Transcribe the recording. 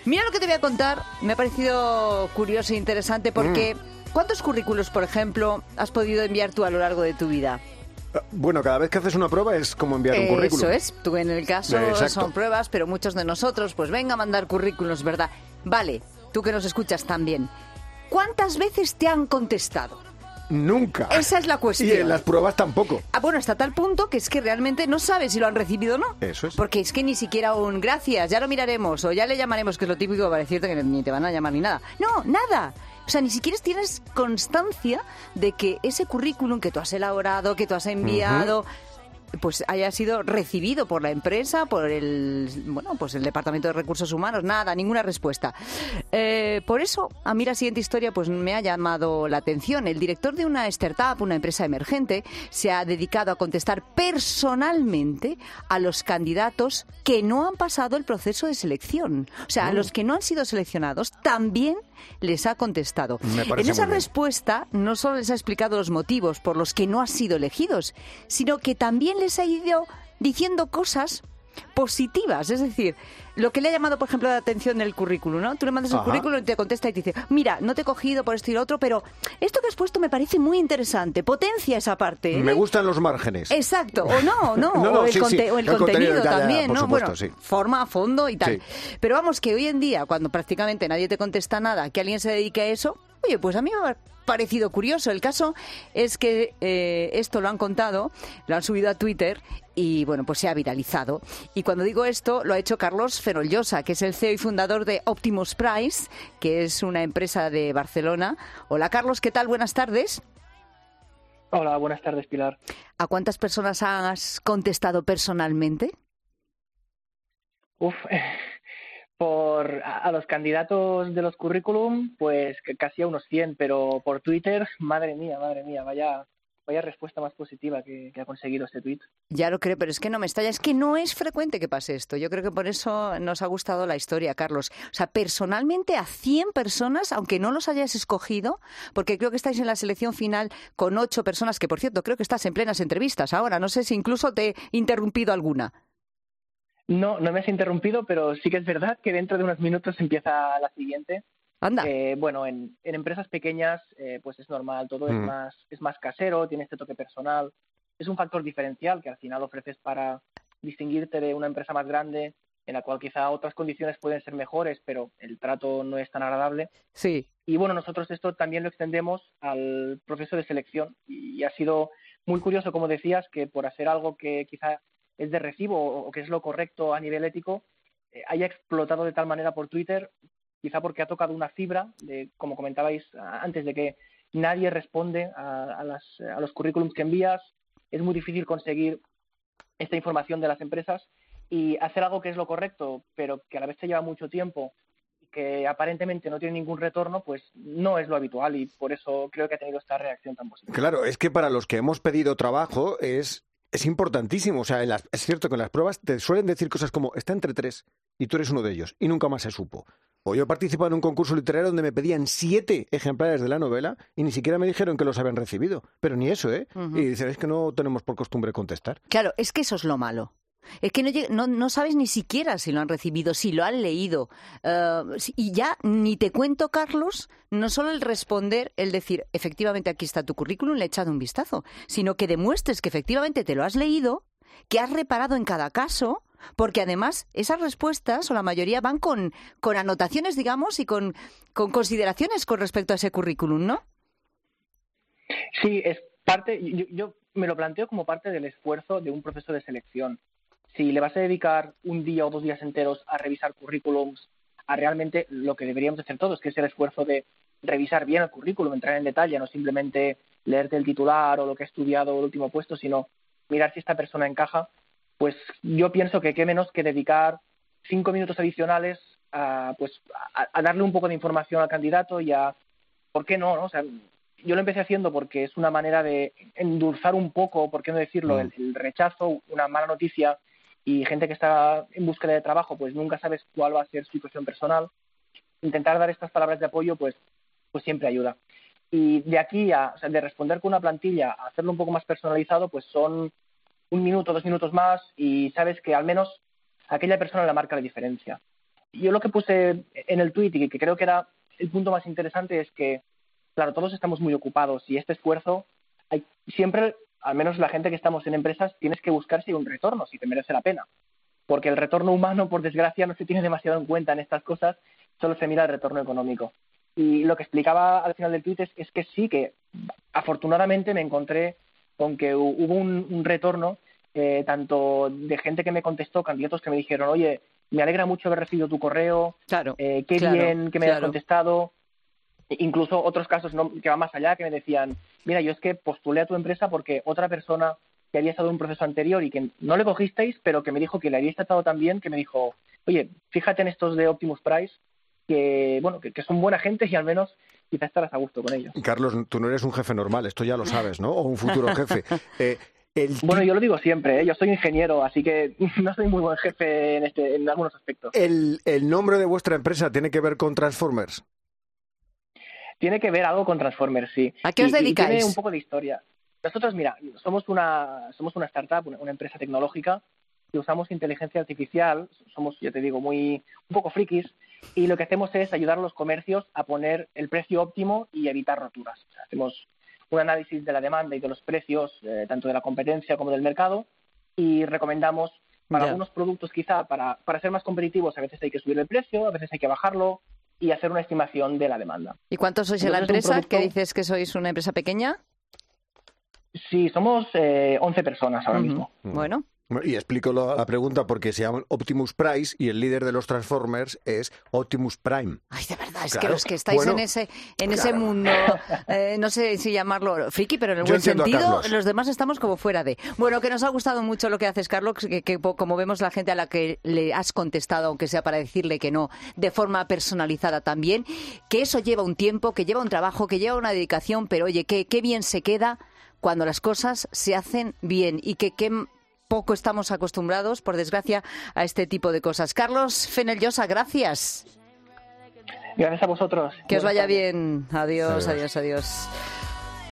Mira lo que te voy a contar, me ha parecido curioso e interesante porque ¿cuántos currículos, por ejemplo, has podido enviar tú a lo largo de tu vida? Bueno, cada vez que haces una prueba es como enviar un currículum. Eso es, tú en el caso Exacto. son pruebas, pero muchos de nosotros, pues venga a mandar currículos, ¿verdad? Vale, tú que nos escuchas también. ¿Cuántas veces te han contestado? Nunca. Esa es la cuestión. Y en las pruebas tampoco. Bueno, hasta tal punto que es que realmente no sabes si lo han recibido o no. Eso es. Porque es que ni siquiera un gracias, ya lo miraremos o ya le llamaremos, que es lo típico para decirte que ni te van a llamar ni nada. No, nada. O sea, ni siquiera tienes constancia de que ese currículum que tú has elaborado, que tú has enviado, pues haya sido recibido por la empresa, por el Departamento de Recursos Humanos. Nada, ninguna respuesta. Por eso, a mí la siguiente historia pues me ha llamado la atención. El director de una startup, una empresa emergente, se ha dedicado a contestar personalmente a los candidatos que no han pasado el proceso de selección. O sea, a los que no han sido seleccionados también les ha contestado. En esa respuesta no solo les ha explicado los motivos por los que no han sido elegidos, sino que también les ha ido diciendo cosas positivas. Es decir, lo que le ha llamado, por ejemplo, la atención del currículum, ¿no? Tú le mandas el currículum y te contesta y te dice, mira, no te he cogido por esto y lo otro, pero esto que has puesto me parece muy interesante. Potencia esa parte. Me gustan los márgenes. Exacto. O no. O el contenido también, ¿no? Supuesto, sí. Forma, fondo y tal. Sí. Pero vamos, que hoy en día, cuando prácticamente nadie te contesta nada, que alguien se dedique a eso, oye, pues a mí me ha parecido curioso. El caso es que esto lo han contado, lo han subido a Twitter y, bueno, pues se ha viralizado. Y cuando digo esto, lo ha hecho Carlos Fenollosa, que es el CEO y fundador de Optimus Price, que es una empresa de Barcelona. Hola, Carlos, ¿qué tal? Buenas tardes. Hola, buenas tardes, Pilar. ¿A cuántas personas has contestado personalmente? A los candidatos de los currículum, pues casi a unos 100, pero por Twitter, madre mía, vaya respuesta más positiva que ha conseguido este tuit. Ya lo creo, pero es que no me estalla, es que no es frecuente que pase esto. Yo creo que por eso nos ha gustado la historia, Carlos. O sea, personalmente a 100 personas, aunque no los hayas escogido, porque creo que estáis en la selección final con 8 personas, que por cierto, creo que estás en plenas entrevistas ahora. No sé si incluso te he interrumpido alguna. No me has interrumpido, pero sí que es verdad que dentro de unos minutos empieza la siguiente. Anda. En empresas pequeñas pues es normal, todo es más casero, tiene este toque personal. Es un factor diferencial que al final ofreces para distinguirte de una empresa más grande en la cual quizá otras condiciones pueden ser mejores, pero el trato no es tan agradable. Sí. Y bueno, nosotros esto también lo extendemos al proceso de selección y ha sido muy curioso, como decías, que por hacer algo que quizá es de recibo o que es lo correcto a nivel ético, haya explotado de tal manera por Twitter, quizá porque ha tocado una fibra, como comentabais antes, de que nadie responde a los currículums que envías. Es muy difícil conseguir esta información de las empresas y hacer algo que es lo correcto, pero que a la vez te lleva mucho tiempo y que aparentemente no tiene ningún retorno, pues no es lo habitual y por eso creo que ha tenido esta reacción tan positiva. Claro, es que para los que hemos pedido trabajo es importantísimo. O sea, es cierto que en las pruebas te suelen decir cosas como está entre 3 y tú eres uno de ellos y nunca más se supo. O yo he participado en un concurso literario donde me pedían 7 ejemplares de la novela y ni siquiera me dijeron que los habían recibido. Pero ni eso, ¿eh? Y dicen, es que no tenemos por costumbre contestar. Claro, es que eso es lo malo. Es que no sabes ni siquiera si lo han recibido, si lo han leído. Y ya ni te cuento, Carlos, no solo el responder, el decir, efectivamente aquí está tu currículum, le he echado un vistazo, sino que demuestres que efectivamente te lo has leído, que has reparado en cada caso, porque además esas respuestas, o la mayoría, van con anotaciones, digamos, y con consideraciones con respecto a ese currículum, ¿no? Sí, es parte, yo me lo planteo como parte del esfuerzo de un proceso de selección. Si le vas a dedicar un día o 2 días enteros a revisar currículums, a realmente lo que deberíamos hacer todos, que es el esfuerzo de revisar bien el currículum, entrar en detalle, no simplemente leerte el titular o lo que ha estudiado o el último puesto, sino mirar si esta persona encaja, pues yo pienso que qué menos que dedicar 5 minutos adicionales a darle un poco de información al candidato y a, ¿por qué no? O sea, yo lo empecé haciendo porque es una manera de endulzar un poco, ¿por qué no decirlo?, el rechazo, una mala noticia, y gente que está en búsqueda de trabajo, pues nunca sabes cuál va a ser su situación personal. Intentar dar estas palabras de apoyo, pues siempre ayuda. Y de aquí de responder con una plantilla a hacerlo un poco más personalizado, pues son 1 minuto, 2 minutos más y sabes que al menos aquella persona le marca la diferencia. yo lo que puse en el tuit y que creo que era el punto más interesante es que, claro, todos estamos muy ocupados y este esfuerzo, siempre, al menos la gente que estamos en empresas, tienes que buscar si hay un retorno, si te merece la pena. Porque el retorno humano, por desgracia, no se tiene demasiado en cuenta en estas cosas, solo se mira el retorno económico. Y lo que explicaba al final del tuit es que sí, que afortunadamente me encontré con que hubo un retorno tanto de gente que me contestó, candidatos que me dijeron, oye, me alegra mucho haber recibido tu correo, claro, qué bien que me hayas contestado. Incluso otros casos que van más allá, que me decían, mira, yo es que postulé a tu empresa porque otra persona que había estado en un proceso anterior y que no le cogisteis, pero que me dijo que le habíais tratado tan bien, que me dijo, oye, fíjate en estos de Optimus Price, que bueno, que son buena gente y al menos quizás estarás a gusto con ellos. Carlos, tú no eres un jefe normal, esto ya lo sabes, ¿no? O un futuro jefe. Bueno, yo lo digo siempre, ¿eh? Yo soy ingeniero, así que no soy muy buen jefe en algunos aspectos. ¿El nombre de vuestra empresa tiene que ver con Transformers? Tiene que ver algo con Transformers, sí. ¿A qué os dedicáis? Y tiene un poco de historia. Nosotros, mira, somos una startup, una empresa tecnológica que usamos inteligencia artificial, somos, ya te digo, un poco frikis, y lo que hacemos es ayudar a los comercios a poner el precio óptimo y evitar roturas. O sea, hacemos un análisis de la demanda y de los precios, tanto de la competencia como del mercado, y recomendamos para algunos productos quizá, para ser más competitivos, a veces hay que subir el precio, a veces hay que bajarlo, y hacer una estimación de la demanda. ¿Y cuántos sois en la empresa? ¿Qué dices que sois una empresa pequeña? Sí, somos 11 personas ahora mismo. Bueno. Y explico la pregunta porque se llaman Optimus Price y el líder de los Transformers es Optimus Prime. Ay, de verdad, es claro. que los que estáis en ese mundo, no sé si llamarlo friki, pero en el buen sentido, los demás estamos como fuera de. Bueno, que nos ha gustado mucho lo que haces, Carlos, que como vemos la gente a la que le has contestado, aunque sea para decirle que no, de forma personalizada también, que eso lleva un tiempo, que lleva un trabajo, que lleva una dedicación, pero oye, qué bien se queda cuando las cosas se hacen bien y que poco estamos acostumbrados, por desgracia, a este tipo de cosas. Carlos Fenellosa, gracias. Gracias a vosotros. Que os vaya bien. Adiós, adiós, adiós.